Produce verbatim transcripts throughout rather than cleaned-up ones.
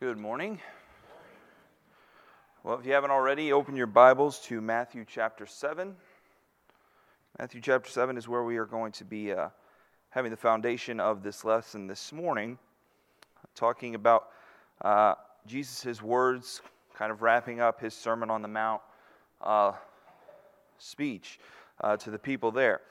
Good morning. Well, if you haven't already, open your Bibles to Matthew chapter seven. Matthew chapter seven is where we are going to be uh, having the foundation of this lesson this morning, talking about uh, Jesus' words, kind of wrapping up his Sermon on the Mount uh, speech uh, to the people there.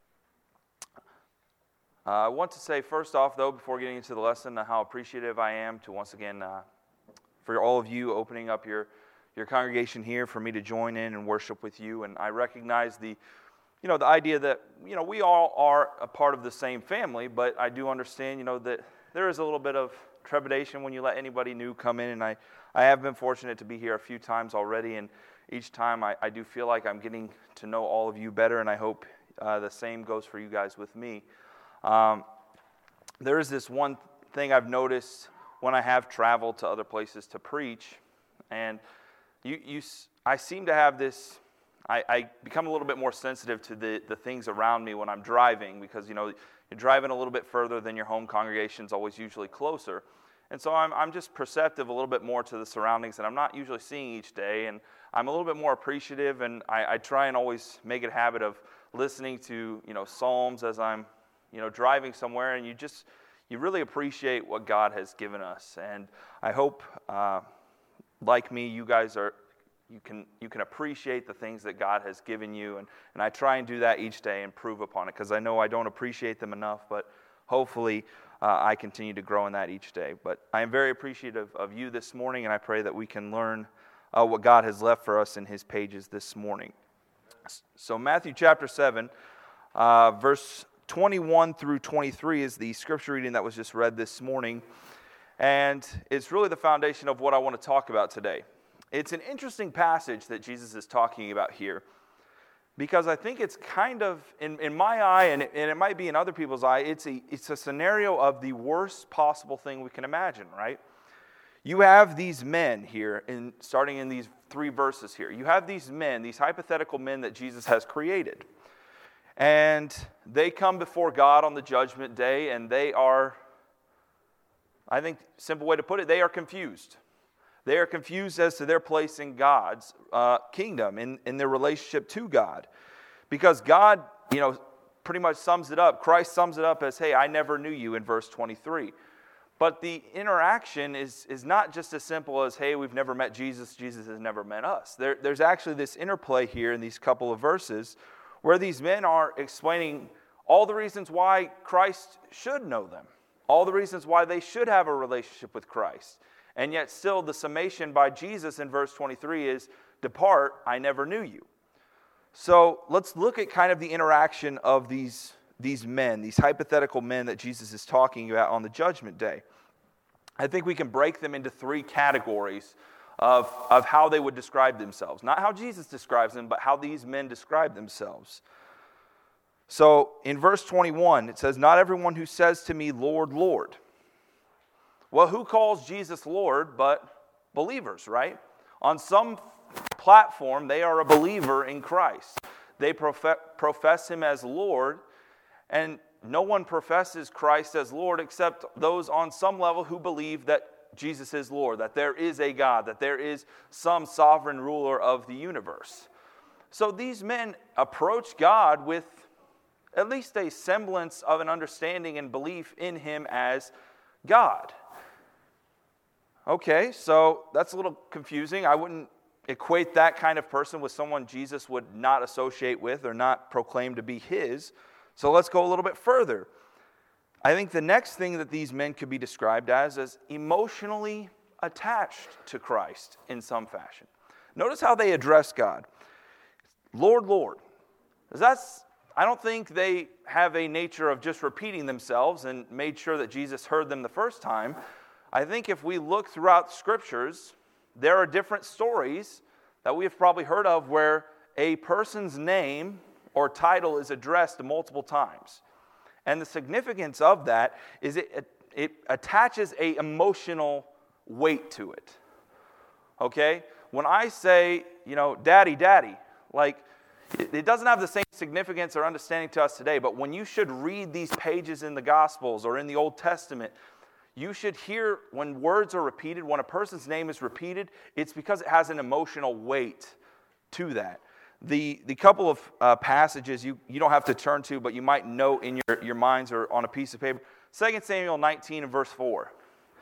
Uh, I want to say first off, though, before getting into the lesson, uh, how appreciative I am to once again, uh, for all of you opening up your, your congregation here for me to join in and worship with you. And I recognize the, you know, the idea that, you know, we all are a part of the same family, but I do understand, you know, that there is a little bit of trepidation when you let anybody new come in. And I, I have been fortunate to be here a few times already, and each time I, I do feel like I'm getting to know all of you better, and I hope uh, the same goes for you guys with me. Um, there is this one thing I've noticed when I have traveled to other places to preach, and you, you, I seem to have this, I, I become a little bit more sensitive to the, the things around me when I'm driving, because, you know, you're driving a little bit further than your home congregation's always usually closer, and so I'm, I'm just perceptive a little bit more to the surroundings that I'm not usually seeing each day, and I'm a little bit more appreciative, and I, I try and always make it a habit of listening to, you know, Psalms as I'm you know, driving somewhere, and you just, you really appreciate what God has given us. And I hope, uh, like me, you guys are, you can you can appreciate the things that God has given you, and, and I try and do that each day and prove upon it, because I know I don't appreciate them enough, but hopefully uh, I continue to grow in that each day. But I am very appreciative of you this morning, and I pray that we can learn uh, what God has left for us in His pages this morning. So Matthew chapter seven, uh, verse twenty-one through twenty-three is the scripture reading that was just read this morning, and it's really the foundation of what I want to talk about today. It's an interesting passage that Jesus is talking about here, because I think it's kind of, in, in my eye, and it, and it might be in other people's eye, it's a, it's a scenario of the worst possible thing we can imagine, right? You have these men here, in, starting in these three verses here. You have these men, these hypothetical men that Jesus has created. And they come before God on the judgment day, and they are, I think, simple way to put it, they are confused. They are confused as to their place in God's uh, kingdom, in, in their relationship to God. Because God, you know, pretty much sums it up. Christ sums it up as, hey, I never knew you in verse twenty-three. But the interaction is, is not just as simple as, hey, we've never met Jesus, Jesus has never met us. There, there's actually this interplay here in these couple of verses where these men are explaining all the reasons why Christ should know them, all the reasons why they should have a relationship with Christ. And yet still the summation by Jesus in verse twenty-three is, depart, I never knew you. So let's look at kind of the interaction of these, these men, these hypothetical men that Jesus is talking about on the judgment day. I think we can break them into three categories Of, of how they would describe themselves. Not how Jesus describes them, but how these men describe themselves. So in verse twenty-one, it says, not everyone who says to me, Lord, Lord. Well, who calls Jesus Lord but believers, right? On some platform, they are a believer in Christ. They prof- profess Him as Lord, and no one professes Christ as Lord except those on some level who believe that Jesus is Lord, that there is a God, that there is some sovereign ruler of the universe. So these men approach God with at least a semblance of an understanding and belief in Him as God. Okay, so that's a little confusing. I wouldn't equate that kind of person with someone Jesus would not associate with or not proclaim to be His. So let's go a little bit further. I think the next thing that these men could be described as is emotionally attached to Christ in some fashion. Notice how they address God. Lord, Lord. That's, I don't think they have a nature of just repeating themselves and made sure that Jesus heard them the first time. I think if we look throughout Scriptures, there are different stories that we have probably heard of where a person's name or title is addressed multiple times. And the significance of that is it, it attaches an emotional weight to it. Okay? When I say, you know, daddy, daddy, like, it, it doesn't have the same significance or understanding to us today, but when you should read these pages in the Gospels or in the Old Testament, You should hear when words are repeated, when a person's name is repeated, it's because it has an emotional weight to that. The the couple of uh, passages you, you don't have to turn to, but you might note in your, your minds or on a piece of paper. Second Samuel nineteen and verse four.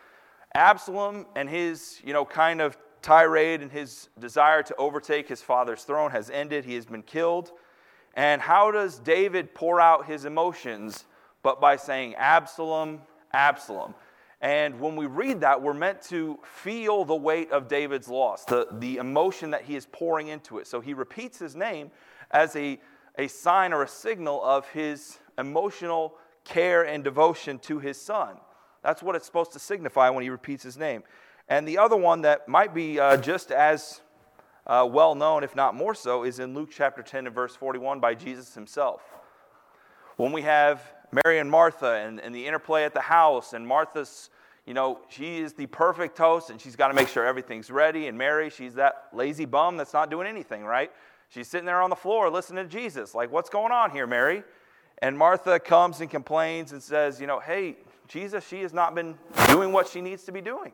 Absalom and his, you know, kind of tirade and his desire to overtake his father's throne has ended. He has been killed. And how does David pour out his emotions? But by saying, Absalom, Absalom. And when we read that, we're meant to feel the weight of David's loss, the, the emotion that he is pouring into it. So he repeats his name as a, a sign or a signal of his emotional care and devotion to his son. That's what it's supposed to signify when he repeats his name. And the other one that might be uh, just as uh, well known, if not more so, is in Luke chapter ten and verse forty-one by Jesus himself. When we have Mary and Martha and, and the interplay at the house, and Martha's, you know, she is the perfect host, and she's got to make sure everything's ready. And Mary, she's that lazy bum that's not doing anything, right? She's sitting there on the floor listening to Jesus. Like, what's going on here, Mary? And Martha comes and complains and says, you know, hey, Jesus, she has not been doing what she needs to be doing.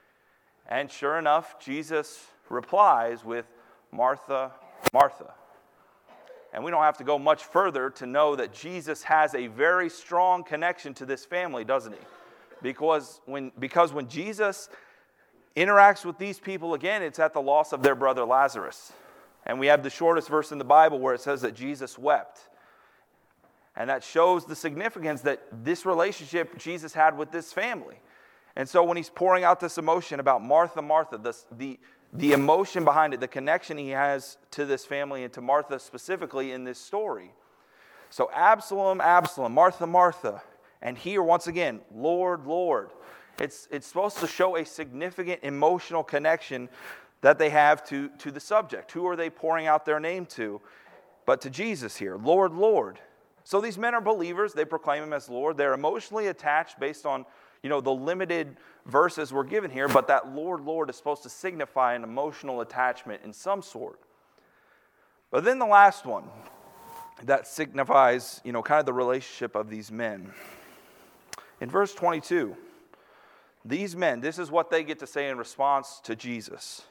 And sure enough, Jesus replies with, Martha, Martha. And we don't have to go much further to know that Jesus has a very strong connection to this family, doesn't he? Because when, because when Jesus interacts with these people again, it's at the loss of their brother Lazarus. And we have the shortest verse in the Bible where it says that Jesus wept. And that shows the significance that this relationship Jesus had with this family. And so when he's pouring out this emotion about Martha, Martha, this, the, the emotion behind it, the connection he has to this family and to Martha specifically in this story. So Absalom, Absalom, Martha, Martha. And here, once again, Lord, Lord. It's, it's supposed to show a significant emotional connection that they have to, to the subject. Who are they pouring out their name to? But to Jesus here, Lord, Lord. So these men are believers. They proclaim him as Lord. They're emotionally attached based on, you know, the limited verses we're given here. But that Lord, Lord is supposed to signify an emotional attachment in some sort. But then the last one that signifies, you know, kind of the relationship of these men. In verse twenty-two, these men, this is what they get to say in response to Jesus.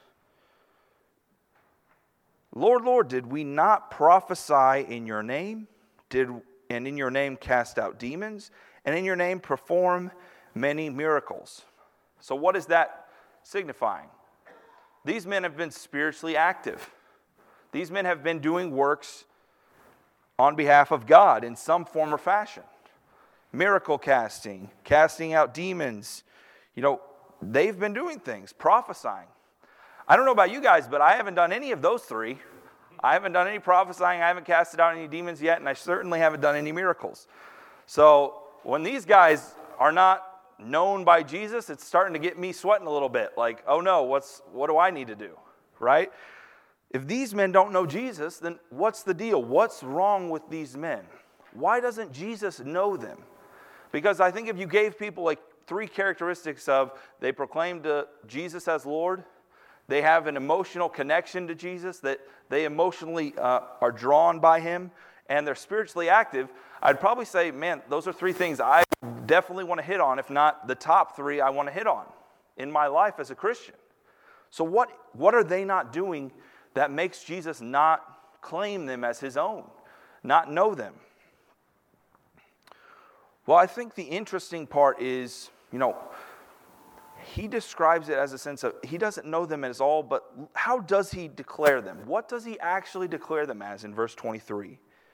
Lord, Lord, did we not prophesy in your name? Did and in your name cast out demons? And in your name perform many miracles? So what is that signifying? These men have been spiritually active. These men have been doing works on behalf of God in some form or fashion. Miracle casting, casting out demons. You know, they've been doing things, prophesying. I don't know about you guys, but I haven't done any of those three. I haven't done any prophesying, I haven't casted out any demons yet, and I certainly haven't done any miracles. So when these guys are not known by Jesus, it's starting to get me sweating a little bit. Like, oh no, what's what do I need to do, right? If these men don't know Jesus, then what's the deal? What's wrong with these men? Why doesn't Jesus know them? Because I think if you gave people like three characteristics of they proclaimed uh, Jesus as Lord, they have an emotional connection to Jesus, that they emotionally uh, are drawn by him, and they're spiritually active, I'd probably say, man, those are three things I definitely want to hit on, if not the top three I want to hit on in my life as a Christian. So what, what are they not doing that makes Jesus not claim them as his own, not know them? Well, I think the interesting part is, you know, he describes it as a sense of, he doesn't know them as all, but how does he declare them? What does he actually declare them as in verse twenty-three?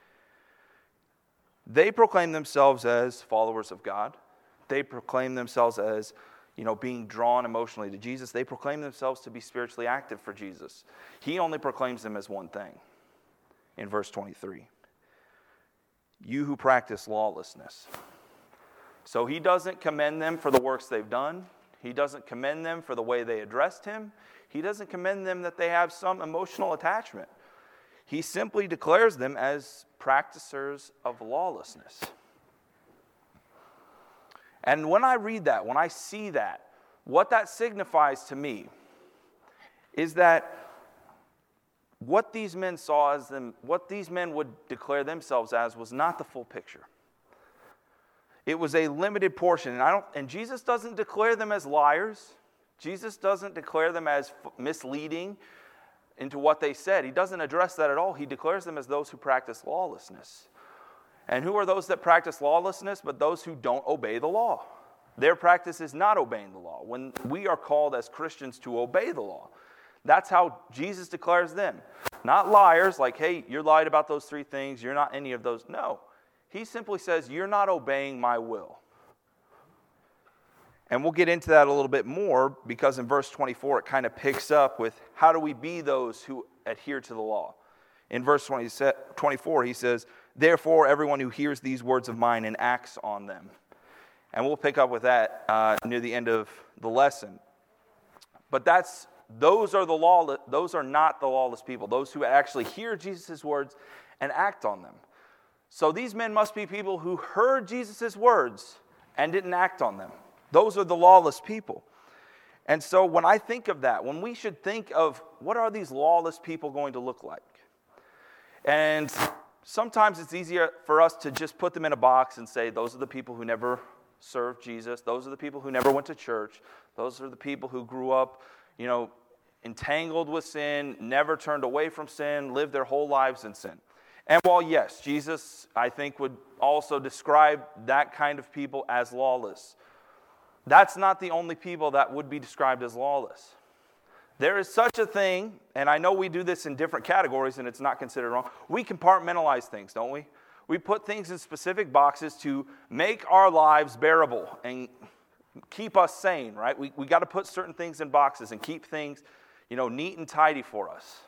They proclaim themselves as followers of God. They proclaim themselves as, you know, being drawn emotionally to Jesus. They proclaim themselves to be spiritually active for Jesus. He only proclaims them as one thing in verse twenty-three. You who practice lawlessness. So he doesn't commend them for the works they've done. He doesn't commend them for the way they addressed him. He doesn't commend them that they have some emotional attachment. He simply declares them as practicers of lawlessness. And when I read that, when I see that, what that signifies to me is that what these men saw as them, what these men would declare themselves as was not the full picture. It was a limited portion. And, I don't, and Jesus doesn't declare them as liars. Jesus doesn't declare them as misleading into what they said. He doesn't address that at all. He declares them as those who practice lawlessness. And who are those that practice lawlessness? But those who don't obey the law. Their practice is not obeying the law. When we are called as Christians to obey the law, that's how Jesus declares them. Not liars, like, hey, you're lied about those three things, you're not any of those. No. He simply says, you're not obeying my will. And we'll get into that a little bit more, because in verse twenty-four, it kind of picks up with how do we be those who adhere to the law. In verse twenty-four, he says, therefore, everyone who hears these words of mine and acts on them. And we'll pick up with that uh, near the end of the lesson. But that's those are the law. Those are not the lawless people. Those who actually hear Jesus' words and act on them. So these men must be people who heard Jesus' words and didn't act on them. Those are the lawless people. And so when I think of that, when we should think of what are these lawless people going to look like? And sometimes it's easier for us to just put them in a box and say, those are the people who never served Jesus. Those are the people who never went to church. Those are the people who grew up, you know, entangled with sin, never turned away from sin, lived their whole lives in sin. And while, yes, Jesus, I think, would also describe that kind of people as lawless, that's not the only people that would be described as lawless. There is such a thing, and I know we do this in different categories and it's not considered wrong. We compartmentalize things, don't we? We put things in specific boxes to make our lives bearable and keep us sane, right? We we got to put certain things in boxes and keep things, you know, neat and tidy for us.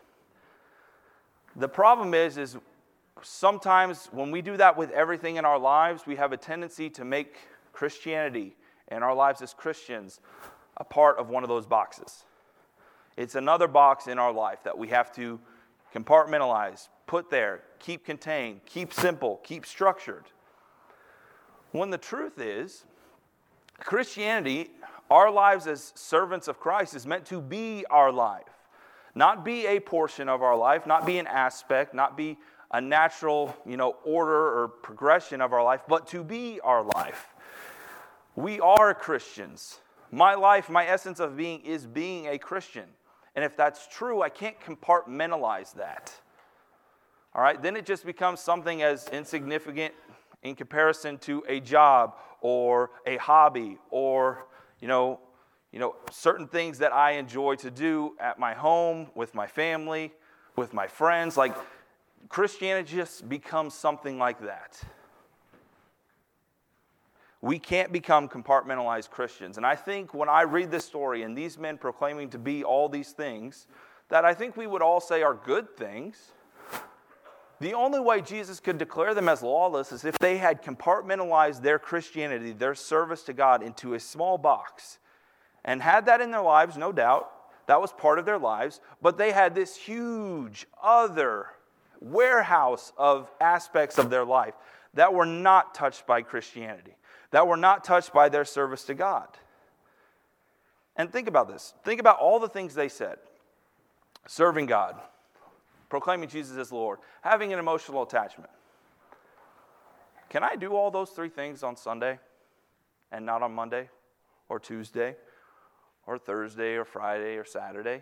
The problem is, is sometimes when we do that with everything in our lives, we have a tendency to make Christianity and our lives as Christians a part of one of those boxes. It's another box in our life that we have to compartmentalize, put there, keep contained, keep simple, keep structured. When the truth is, Christianity, our lives as servants of Christ, is meant to be our life. Not be a portion of our life, not be an aspect, not be a natural, you know, order or progression of our life, but to be our life. We are Christians. My life, my essence of being is being a Christian. And if that's true, I can't compartmentalize that. All right, then it just becomes something as insignificant in comparison to a job or a hobby or, you know, you know, certain things that I enjoy to do at my home, with my family, with my friends. Like, Christianity just becomes something like that. We can't become compartmentalized Christians. And I think when I read this story and these men proclaiming to be all these things that I think we would all say are good things, the only way Jesus could declare them as lawless is if they had compartmentalized their Christianity, their service to God, into a small box and had that in their lives, no doubt. That was part of their lives. But they had this huge other warehouse of aspects of their life that were not touched by Christianity, that were not touched by their service to God. And think about this. Think about all the things they said. Serving God, proclaiming Jesus as Lord, having an emotional attachment. Can I do all those three things on Sunday and not on Monday or Tuesday or Thursday or Friday or Saturday?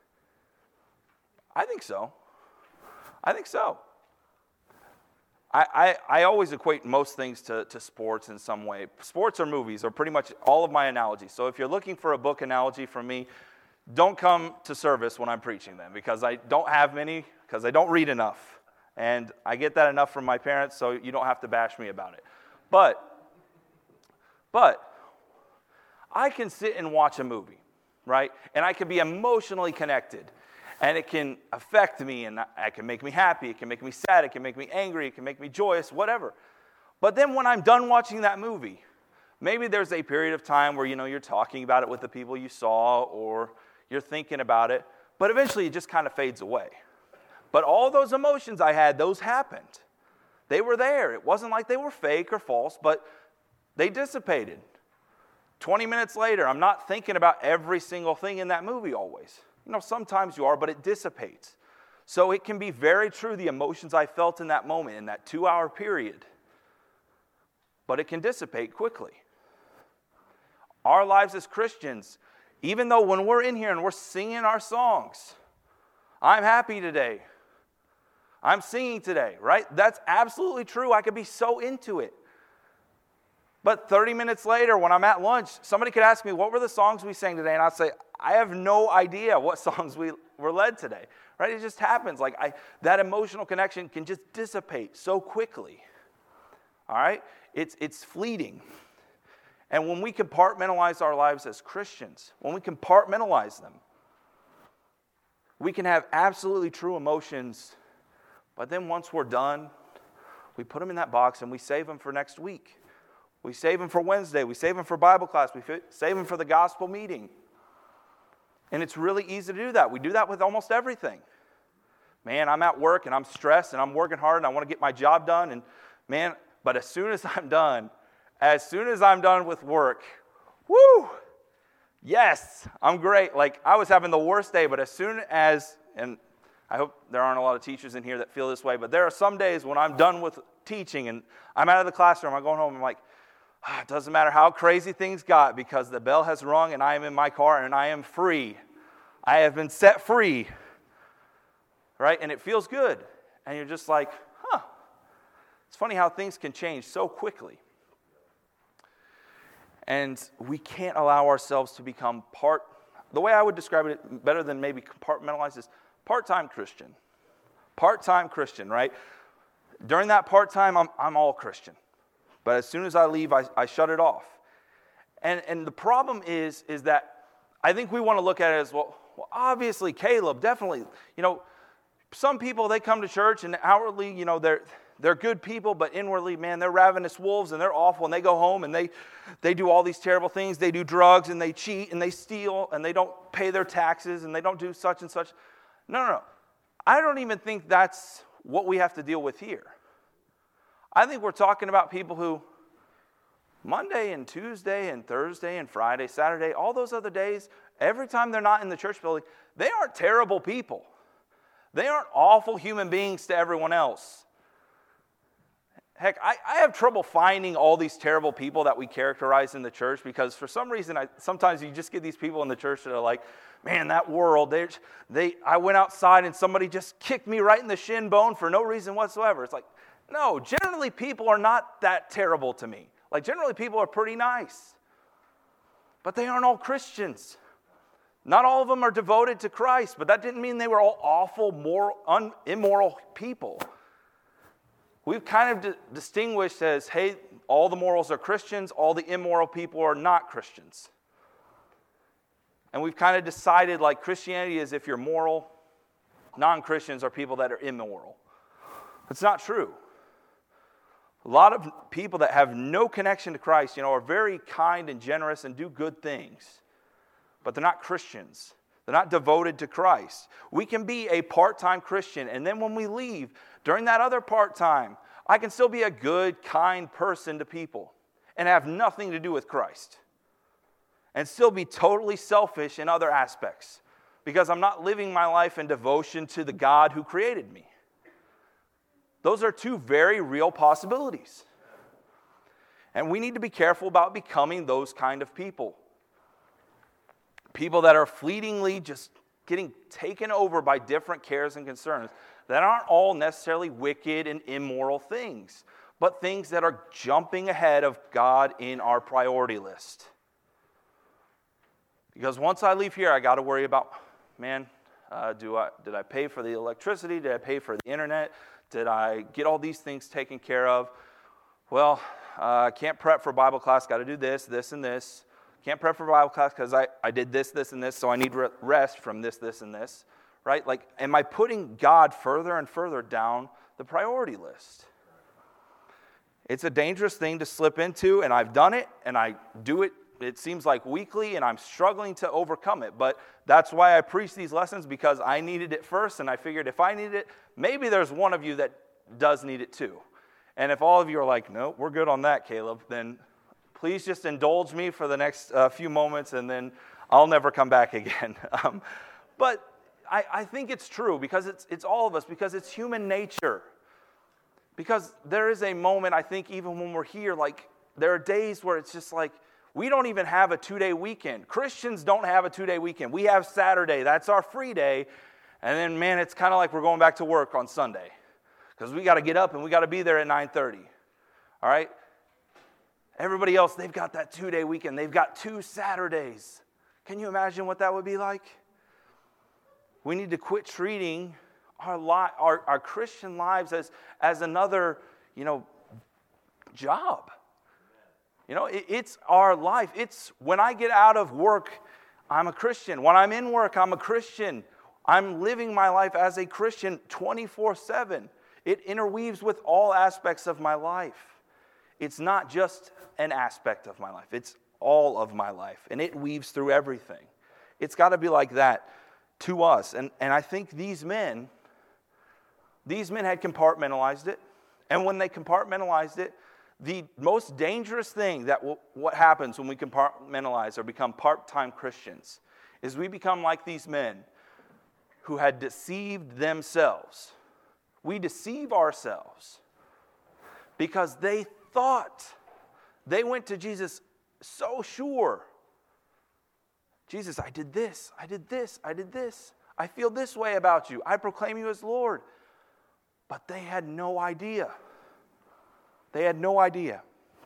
I think so. I think so. I, I, I always equate most things to, to sports in some way. Sports or movies are pretty much all of my analogies. So if you're looking for a book analogy from me, don't come to service when I'm preaching them, because I don't have many, because I don't read enough. And I get that enough from my parents, so you don't have to bash me about it. But, but, I can sit and watch a movie, right? And I can be emotionally connected. And it can affect me, and it can make me happy, it can make me sad, it can make me angry, it can make me joyous, whatever. But then when I'm done watching that movie, maybe there's a period of time where, you know, you're talking about it with the people you saw, or you're thinking about it, but eventually it just kind of fades away. But all those emotions I had, those happened. They were there. It wasn't like they were fake or false, but they dissipated. twenty minutes later, I'm not thinking about every single thing in that movie always. You know, sometimes you are, but it dissipates. So it can be very true, the emotions I felt in that moment, in that two-hour period, but it can dissipate quickly. Our lives as Christians, even though when we're in here and we're singing our songs, I'm happy today, I'm singing today, right? That's absolutely true. I could be so into it. But thirty minutes later, when I'm at lunch, somebody could ask me, what were the songs we sang today? And I'd say, I have no idea what songs we were led today, right? It just happens. Like I, that emotional connection can just dissipate so quickly, all right? It's, it's fleeting. And when we compartmentalize our lives as Christians, when we compartmentalize them, we can have absolutely true emotions, but then once we're done, we put them in that box and we save them for next week. We save them for Wednesday. We save them for Bible class. We save them for the gospel meeting. And it's really easy to do that. We do that with almost everything. Man, I'm at work and I'm stressed and I'm working hard and I want to get my job done. And man, but as soon as I'm done, as soon as I'm done with work, whoo, yes, I'm great. Like I was having the worst day, but as soon as, and I hope there aren't a lot of teachers in here that feel this way, but there are some days when I'm done with teaching and I'm out of the classroom, I'm going home, I'm like, oh, it doesn't matter how crazy things got because the bell has rung and I am in my car and I am free. I have been set free, right? And it feels good. And you're just like, huh, it's funny how things can change so quickly. And we can't allow ourselves to become part, the way I would describe it better than maybe compartmentalize is part-time Christian. Part-time Christian, right? During that part-time, I'm, I'm all Christian. But as soon as I leave, I, I shut it off. And, and the problem is, is that I think we want to look at it as, well, well, obviously, Caleb, definitely. You know, some people, they come to church and outwardly, you know, they're they're good people, but inwardly, man, they're ravenous wolves and they're awful. And they go home and they, they do all these terrible things. They do drugs and they cheat and they steal and they don't pay their taxes and they don't do such and such. No, no, no. I don't even think that's what we have to deal with here. I think we're talking about people who Monday and Tuesday and Thursday and Friday, Saturday, all those other days, every time they're not in the church building, they aren't terrible people. They aren't awful human beings to everyone else. Heck, I, I have trouble finding all these terrible people that we characterize in the church because for some reason, I, sometimes you just get these people in the church that are like, man, that world, they, they, I went outside and somebody just kicked me right in the shin bone for no reason whatsoever. It's like, no, generally people are not that terrible to me. Like generally people are pretty nice. But they aren't all Christians. Not all of them are devoted to Christ, but that didn't mean they were all awful, moral, un, immoral people. We've kind of di- distinguished as, hey, all the morals are Christians, all the immoral people are not Christians. And we've kind of decided like Christianity is if you're moral, non-Christians are people that are immoral. It's not true. A lot of people that have no connection to Christ, you know, are very kind and generous and do good things. But they're not Christians. They're not devoted to Christ. We can be a part-time Christian, and then when we leave, during that other part-time, I can still be a good, kind person to people and have nothing to do with Christ. And still be totally selfish in other aspects because I'm not living my life in devotion to the God who created me. Those are two very real possibilities. And we need to be careful about becoming those kind of people. People that are fleetingly just getting taken over by different cares and concerns that aren't all necessarily wicked and immoral things, but things that are jumping ahead of God in our priority list. Because once I leave here, I got to worry about, man, uh, do I did I pay for the electricity? Did I pay for the internet? Did I get all these things taken care of? Well, I uh, can't prep for Bible class. Got to do this, this, and this. Can't prep for Bible class because I, I did this, this, and this, so I need rest from this, this, and this. Right? Like, am I putting God further and further down the priority list? It's a dangerous thing to slip into, and I've done it, and I do it, it seems like weekly, and I'm struggling to overcome it. But that's why I preach these lessons, because I needed it first, and I figured if I needed it, maybe there's one of you that does need it too. And if all of you are like, no, we're good on that, Caleb, then please just indulge me for the next uh, few moments, and then I'll never come back again. um, but I, I think it's true, because it's it's all of us, because it's human nature. Because there is a moment, I think, even when we're here, like, there are days where it's just like, we don't even have a two-day weekend. Christians don't have a two-day weekend. We have Saturday. That's our free day. And then, man, it's kind of like we're going back to work on Sunday because we got to get up and we got to be there at nine thirty. All right? Everybody else, they've got that two-day weekend. They've got two Saturdays. Can you imagine what that would be like? We need to quit treating our li- our, our Christian lives as, as another, you know, job. You know, it, it's our life. It's when I get out of work, I'm a Christian. When I'm in work, I'm a Christian. I'm living my life as a Christian twenty-four seven. It interweaves with all aspects of my life. It's not just an aspect of my life. It's all of my life. And it weaves through everything. It's got to be like that to us. And, and I think these men, these men had compartmentalized it. And when they compartmentalized it, the most dangerous thing that w- what happens when we compartmentalize or become part-time Christians is we become like these men who had deceived themselves. We deceive ourselves because they thought, they went to Jesus so sure. Jesus, I did this, I did this, I did this. I feel this way about you. I proclaim you as Lord. But they had no idea. They had no idea.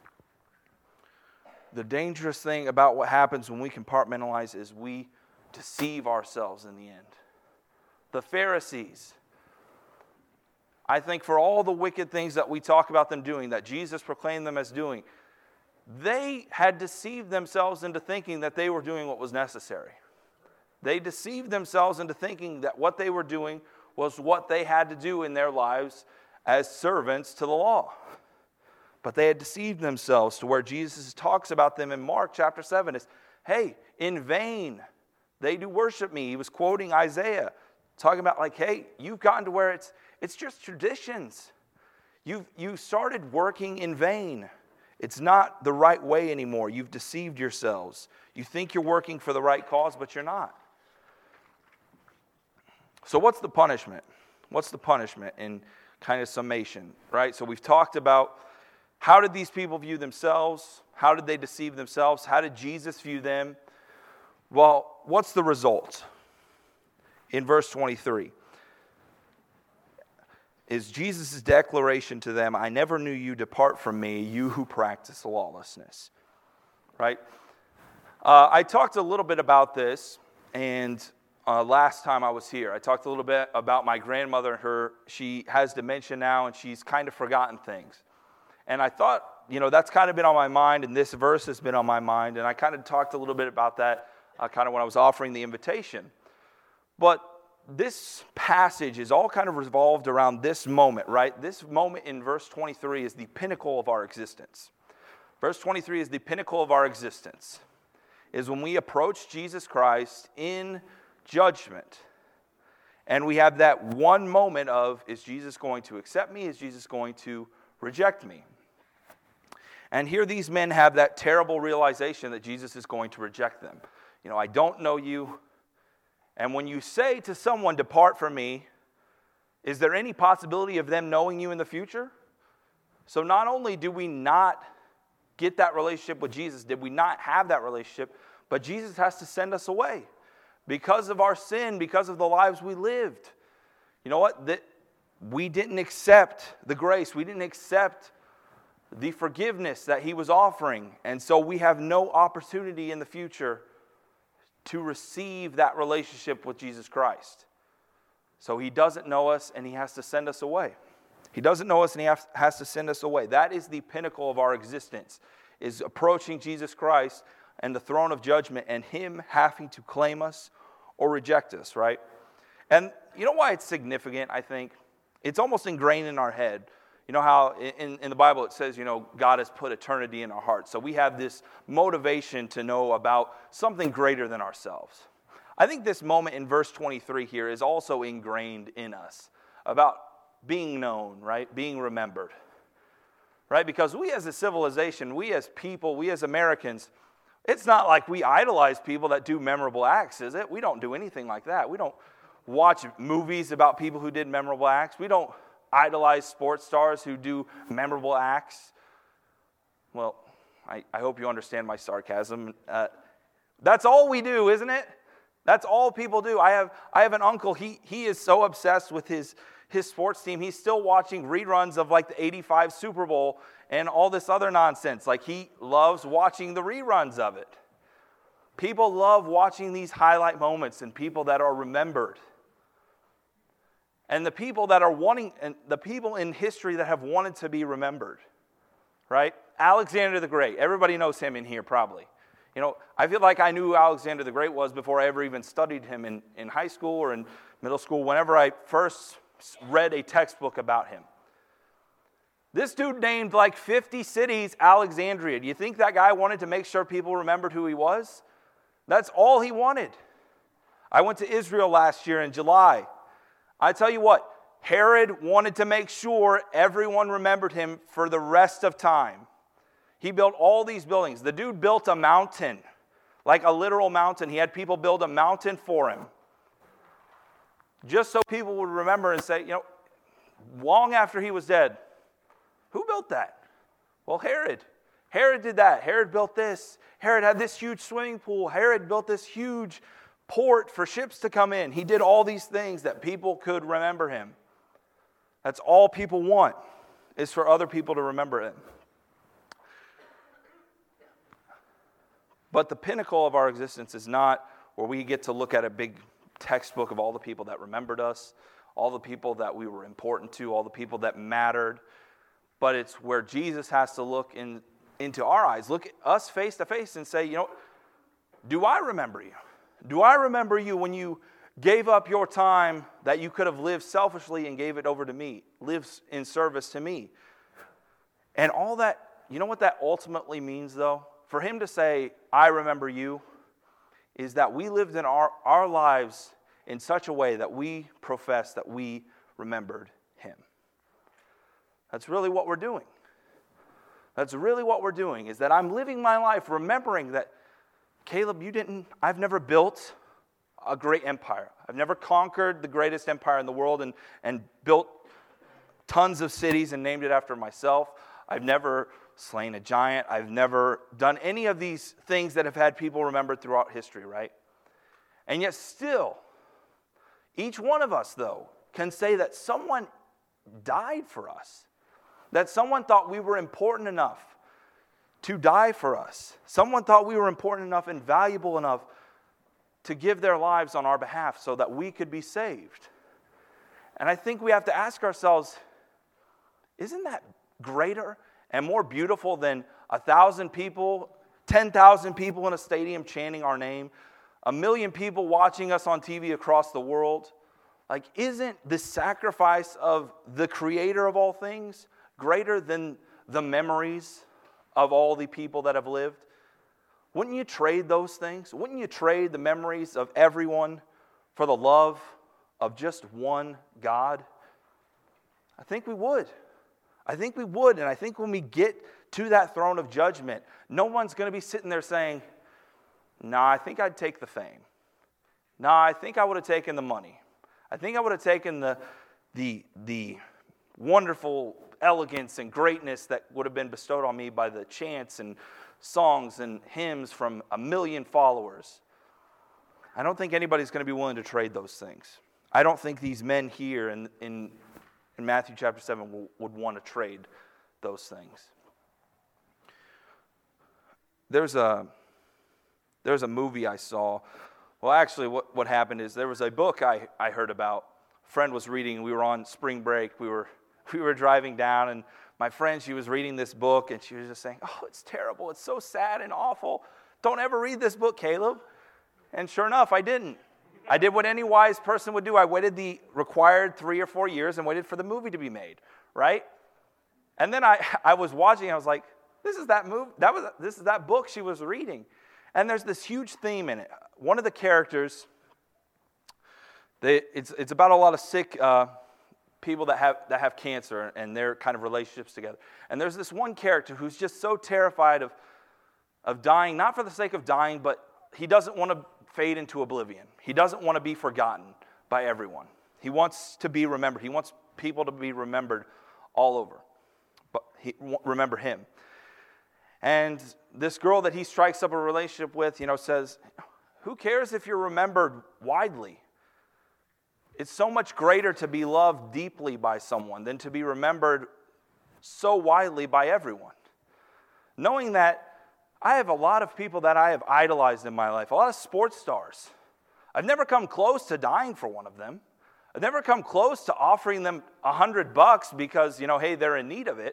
The dangerous thing about what happens when we compartmentalize is we deceive ourselves in the end. The Pharisees, I think for all the wicked things that we talk about them doing, that Jesus proclaimed them as doing, they had deceived themselves into thinking that they were doing what was necessary. They deceived themselves into thinking that what they were doing was what they had to do in their lives as servants to the law. But they had deceived themselves to where Jesus talks about them in Mark chapter seven. Is, hey, in vain they do worship me. He was quoting Isaiah, talking about like, hey, you've gotten to where it's it's just traditions. You've you started working in vain. It's not the right way anymore. You've deceived yourselves. You think you're working for the right cause, but you're not. So what's the punishment? What's the punishment in kind of summation, right? So we've talked about how did these people view themselves? How did they deceive themselves? How did Jesus view them? Well, what's the result? In verse twenty-three is Jesus' declaration to them, I never knew you, depart from me, you who practice lawlessness. Right? Uh, I talked a little bit about this, and uh, last time I was here, I talked a little bit about my grandmother and her. She has dementia now, and she's kind of forgotten things. And I thought, you know, that's kind of been on my mind, and this verse has been on my mind, and I kind of talked a little bit about that uh, kind of when I was offering the invitation. But this passage is all kind of revolved around this moment, right? This moment in verse twenty-three is the pinnacle of our existence. Verse twenty-three is the pinnacle of our existence, is when we approach Jesus Christ in judgment. And we have that one moment of, is Jesus going to accept me? Is Jesus going to reject me? And here these men have that terrible realization that Jesus is going to reject them. You know, I don't know you. And when you say to someone, depart from me, is there any possibility of them knowing you in the future? So not only do we not get that relationship with Jesus, did we not have that relationship, but Jesus has to send us away because of our sin, because of the lives we lived. You know what? That we didn't accept the grace. We didn't accept the forgiveness that he was offering. And so we have no opportunity in the future to receive that relationship with Jesus Christ. So he doesn't know us and he has to send us away. He doesn't know us and he has to send us away. That is the pinnacle of our existence, is approaching Jesus Christ and the throne of judgment and him having to claim us or reject us, right? And you know why it's significant, I think? It's almost ingrained in our head. You know how in, in the Bible it says, you know, God has put eternity in our hearts. So we have this motivation to know about something greater than ourselves. I think this moment in verse twenty-three here is also ingrained in us about being known, right? Being remembered, right? Because we as a civilization, we as people, we as Americans, it's not like we idolize people that do memorable acts, is it? We don't do anything like that. We don't watch movies about people who did memorable acts. We don't idolize sports stars who do memorable acts. Well, I, I hope you understand my sarcasm. Uh, that's all we do, isn't it? That's all people do. I have I have an uncle, he he is so obsessed with his, his sports team, he's still watching reruns of like the eighty-five Super Bowl and all this other nonsense. Like he loves watching the reruns of it. People love watching these highlight moments and people that are remembered. And the people that are wanting, and the people in history that have wanted to be remembered, right? Alexander the Great. Everybody knows him in here probably. You know, I feel like I knew who Alexander the Great was before I ever even studied him in, in high school or in middle school, whenever I first read a textbook about him. This dude named like fifty cities Alexandria. Do you think that guy wanted to make sure people remembered who he was? That's all he wanted. I went to Israel last year in July. I tell you what, Herod wanted to make sure everyone remembered him for the rest of time. He built all these buildings. The dude built a mountain, like a literal mountain. He had people build a mountain for him, just so people would remember and say, you know, long after he was dead, who built that? Well, Herod. Herod did that. Herod built this. Herod had this huge swimming pool. Herod built this huge port for ships to come in. He did all these things that people could remember him. That's all people want, is for other people to remember him. But the pinnacle of our existence is not where we get to look at a big textbook of all the people that remembered us, all the people that we were important to, all the people that mattered. But it's where Jesus has to look in, into our eyes, look at us face to face and say, you know, do I remember you? Do I remember you when you gave up your time that you could have lived selfishly and gave it over to me, lives in service to me? And all that, you know what that ultimately means though? For him to say, I remember you, is that we lived in our, our lives in such a way that we profess that we remembered him. That's really what we're doing. That's really what we're doing, is that I'm living my life remembering that, Caleb, you didn't, I've never built a great empire. I've never conquered the greatest empire in the world and, and built tons of cities and named it after myself. I've never slain a giant. I've never done any of these things that have had people remembered throughout history, right? And yet still, each one of us, though, can say that someone died for us, that someone thought we were important enough to die for us. Someone thought we were important enough and valuable enough to give their lives on our behalf so that we could be saved. And I think we have to ask ourselves, isn't that greater and more beautiful than a thousand people, ten thousand people in a stadium chanting our name, a million people watching us on T V across the world? Like, isn't the sacrifice of the creator of all things greater than the memories of all the people that have lived? Wouldn't you trade those things? Wouldn't you trade the memories of everyone for the love of just one God? I think we would. I think we would, and I think when we get to that throne of judgment, no one's going to be sitting there saying, nah, I think I'd take the fame. Nah, I think I would have taken the money. I think I would have taken the, the, the wonderful elegance and greatness that would have been bestowed on me by the chants and songs and hymns from a million followers. I don't think anybody's going to be willing to trade those things. I don't think these men here in, in, in Matthew chapter seven will, would want to trade those things. There's a, there's a movie I saw. Well, actually, what, what happened is there was a book I, I heard about. A friend was reading. We were on spring break. We were we were driving down, and my friend, she was reading this book, and she was just saying, oh, it's terrible. It's so sad and awful. Don't ever read this book, Caleb. And sure enough, I didn't. I did what any wise person would do. I waited the required three or four years and waited for the movie to be made, right? And then I, I was watching, I was like, this is that movie, that was this is that book she was reading. And there's this huge theme in it. One of the characters, they, it's it's about a lot of sick uh, people that have that have cancer and their kind of relationships together. And there's this one character who's just so terrified of of dying, not for the sake of dying, but he doesn't want to fade into oblivion. He doesn't want to be forgotten by everyone. He wants to be remembered. He wants people to be remembered all over. But he remember him. And this girl that he strikes up a relationship with, you know, says, who cares if you're remembered widely? It's so much greater to be loved deeply by someone than to be remembered so widely by everyone. Knowing that I have a lot of people that I have idolized in my life, a lot of sports stars. I've never come close to dying for one of them. I've never come close to offering them a hundred bucks because, you know, hey, they're in need of it.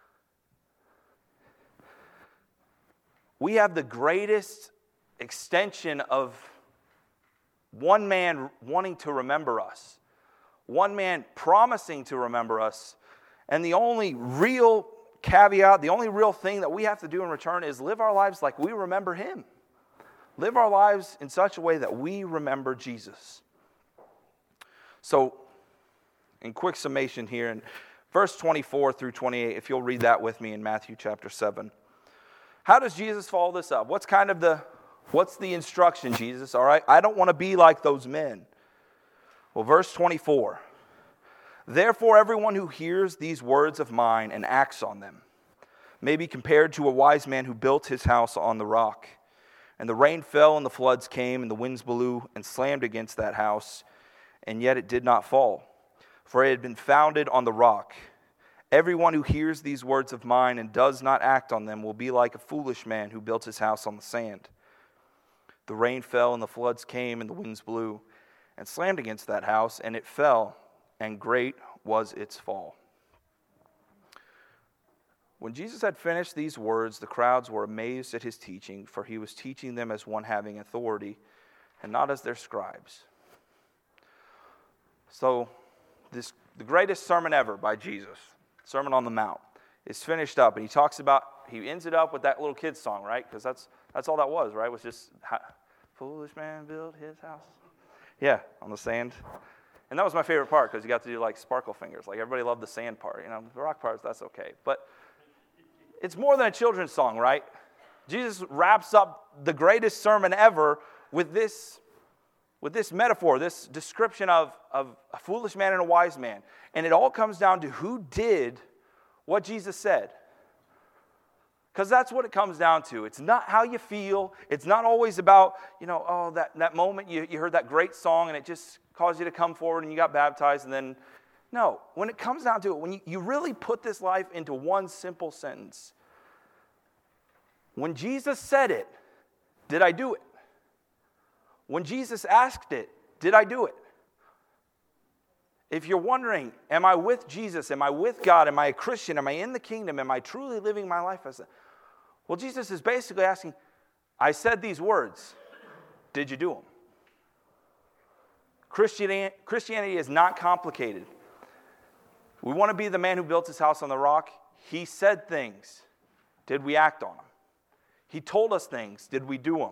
We have the greatest extension of one man wanting to remember us, one man promising to remember us, and the only real caveat, the only real thing that we have to do in return is live our lives like we remember him. Live our lives in such a way that we remember Jesus. So, in quick summation here, in verse twenty-four through twenty-eight, if you'll read that with me in Matthew chapter seven. How does Jesus follow this up? What's kind of the, what's the instruction, Jesus? All right, I don't want to be like those men. Well, verse twenty-four. Therefore, everyone who hears these words of mine and acts on them may be compared to a wise man who built his house on the rock. And the rain fell, and the floods came, and the winds blew and slammed against that house, and yet it did not fall, for it had been founded on the rock. Everyone who hears these words of mine and does not act on them will be like a foolish man who built his house on the sand. The rain fell, and the floods came, and the winds blew and slammed against that house, and it fell, and great was its fall. When Jesus had finished these words, the crowds were amazed at his teaching, for he was teaching them as one having authority, and not as their scribes. So, this the greatest sermon ever by Jesus, Sermon on the Mount, is finished up, and he talks about, he ends it up with that little kid's song, right? Because that's that's all that was, right? It was just, foolish man built his house. Yeah, on the sand. And that was my favorite part, because you got to do like sparkle fingers. Like everybody loved the sand part. You know, the rock part, that's okay. But it's more than a children's song, right? Jesus wraps up the greatest sermon ever with this, with this metaphor, this description of, of a foolish man and a wise man. And it all comes down to who did what Jesus said. Because that's what it comes down to. It's not how you feel. It's not always about, you know, oh, that, that moment you, you heard that great song and it just caused you to come forward and you got baptized and then... No, when it comes down to it, when you, you really put this life into one simple sentence, when Jesus said it, did I do it? When Jesus asked it, did I do it? If you're wondering, am I with Jesus? Am I with God? Am I a Christian? Am I in the kingdom? Am I truly living my life as a... Well, Jesus is basically asking, I said these words. Did you do them? Christianity, Christianity is not complicated. We want to be the man who built his house on the rock. He said things. Did we act on them? He told us things. Did we do them?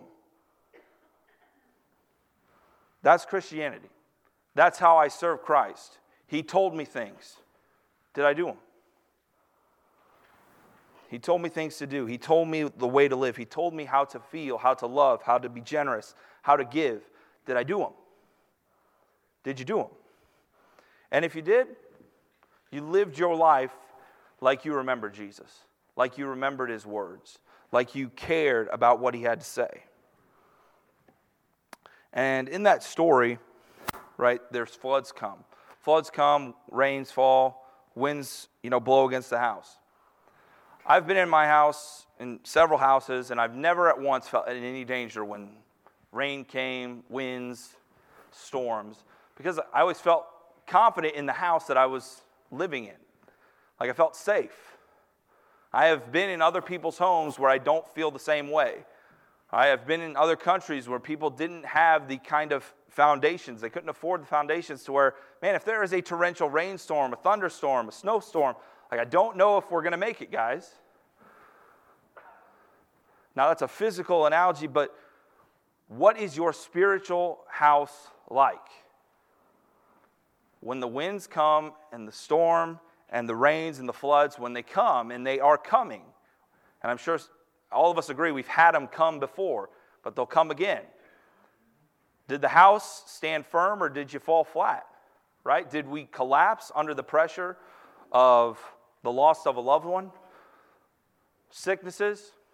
That's Christianity. That's how I serve Christ. He told me things. Did I do them? He told me things to do. He told me the way to live. He told me how to feel, how to love, how to be generous, how to give. Did I do them? Did you do them? And if you did, you lived your life like you remembered Jesus, like you remembered his words, like you cared about what he had to say. And in that story, right, there's floods come. Floods come, rains fall, winds, you know, blow against the house. I've been in my house, in several houses, and I've never at once felt in any danger when rain came, winds, storms, because I always felt confident in the house that I was living in. Like I felt safe. I have been in other people's homes where I don't feel the same way. I have been in other countries where people didn't have the kind of foundations. They couldn't afford the foundations to where, man, if there is a torrential rainstorm, a thunderstorm, a snowstorm, like I don't know if we're going to make it, guys. Now that's a physical analogy, but what is your spiritual house like? When the winds come and the storm and the rains and the floods, when they come, and they are coming, and I'm sure all of us agree we've had them come before, but they'll come again. Did the house stand firm or did you fall flat? Right? Did we collapse under the pressure of the loss of a loved one? Sicknesses?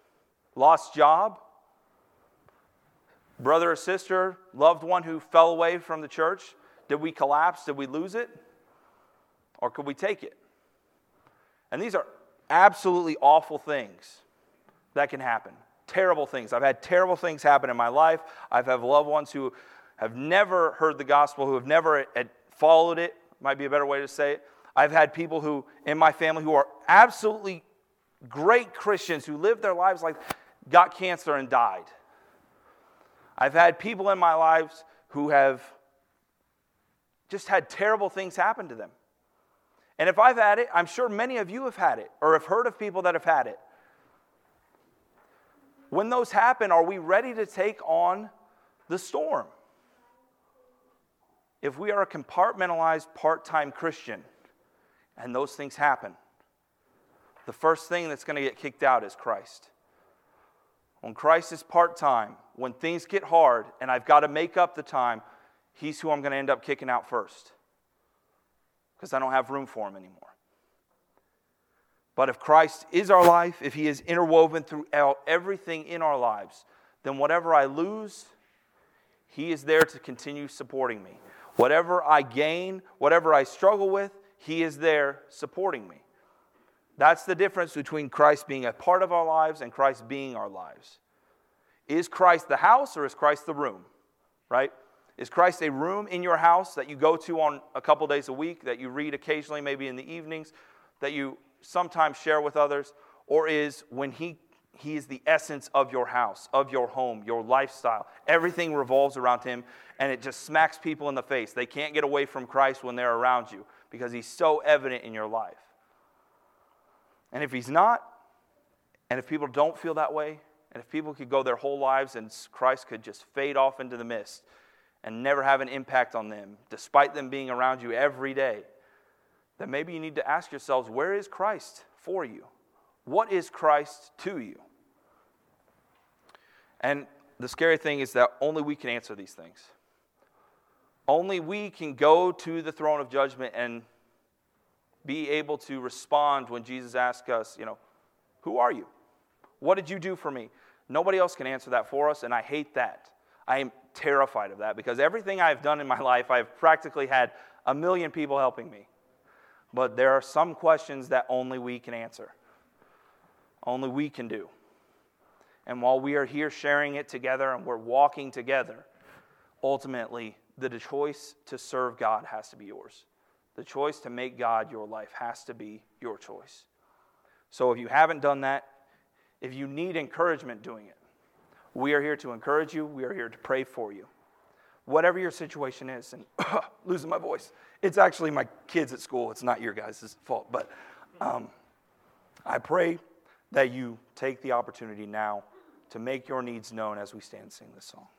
lost job, brother or sister, loved one who fell away from the church? Did we collapse? Did we lose it? Or could we take it? And these are absolutely awful things that can happen. Terrible things. I've had terrible things happen in my life. I've had loved ones who have never heard the gospel, who have never followed it, might be a better way to say it. I've had people who, in my family, who are absolutely great Christians, who lived their lives like, got cancer and died. I've had people in my lives who have just had terrible things happen to them. And if I've had it, I'm sure many of you have had it, or have heard of people that have had it. When those happen, are we ready to take on the storm? If we are a compartmentalized part-time Christian, and those things happen, the first thing that's going to get kicked out is Christ. When Christ is part-time, when things get hard, and I've got to make up the time, He's who I'm going to end up kicking out first. Because I don't have room for Him anymore. But if Christ is our life, if He is interwoven throughout everything in our lives, then whatever I lose, He is there to continue supporting me. Whatever I gain, whatever I struggle with, He is there supporting me. That's the difference between Christ being a part of our lives and Christ being our lives. Is Christ the house or is Christ the room? Right? Is Christ a room in your house that you go to on a couple days a week, that you read occasionally, maybe in the evenings, that you sometimes share with others? Or is when He He is the essence of your house, of your home, your lifestyle. Everything revolves around Him, and it just smacks people in the face. They can't get away from Christ when they're around you because He's so evident in your life. And if He's not, and if people don't feel that way, and if people could go their whole lives and Christ could just fade off into the mist and never have an impact on them, despite them being around you every day, then maybe you need to ask yourselves, where is Christ for you? What is Christ to you? And the scary thing is that only we can answer these things. Only we can go to the throne of judgment and be able to respond when Jesus asks us, you know, who are you? What did you do for me? Nobody else can answer that for us, and I hate that. I am terrified of that because everything I've done in my life, I've practically had a million people helping me. But there are some questions that only we can answer. Only we can do. And while we are here sharing it together and we're walking together, ultimately, the choice to serve God has to be yours. The choice to make God your life has to be your choice. So if you haven't done that, if you need encouragement doing it, we are here to encourage you. We are here to pray for you. Whatever your situation is, and losing my voice, it's actually my kids at school. It's not your guys' fault. But um, I pray that you take the opportunity now to make your needs known as we stand and sing this song.